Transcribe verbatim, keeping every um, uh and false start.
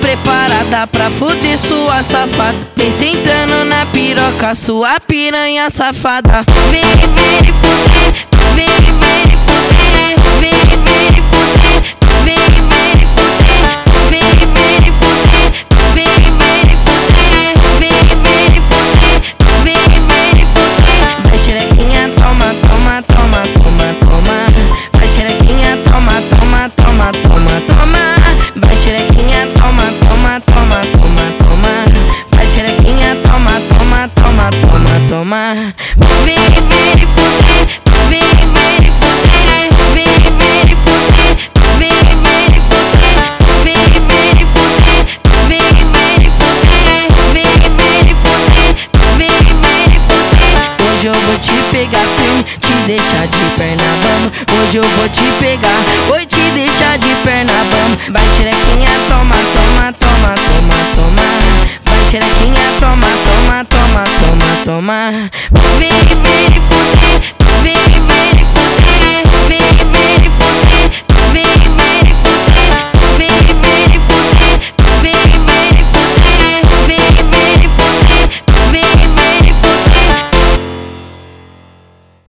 preparada pra fuder sua safada. Vem sentando na piroca, sua piranha safada. Vem, vem fuder, vem, vem fuder, vem, vem fuder, vem, vem fuder, vem, vem fuder, vem, vem fuder, vem, vem fuder, vem, vem fuder. Vai xerequinha, toma, toma, toma, toma, toma. Vai xerequinha, toma, toma, toma, toma, toma. Vai xerequinha, toma, toma, toma, toma, toma. Vai xerequinha, toma, toma, toma, toma, toma. Vem, vem fuder, vem, vem fuder, vem, vem fuder, vem, vem fuder, vem, vem fuder, vem, vem fuder, vem, vem fuder, vem, vem fuder. Hoje eu vou te pegar firme, te deixar de perna bamba. Hoje eu vou te pegar, oi, te deixar de perna bamba. Vai xerequinha, toma, toma, toma, toma, toma. Vai xerequinha, toma, toma, toma, toma, toma. Vem, vem fuder, vem.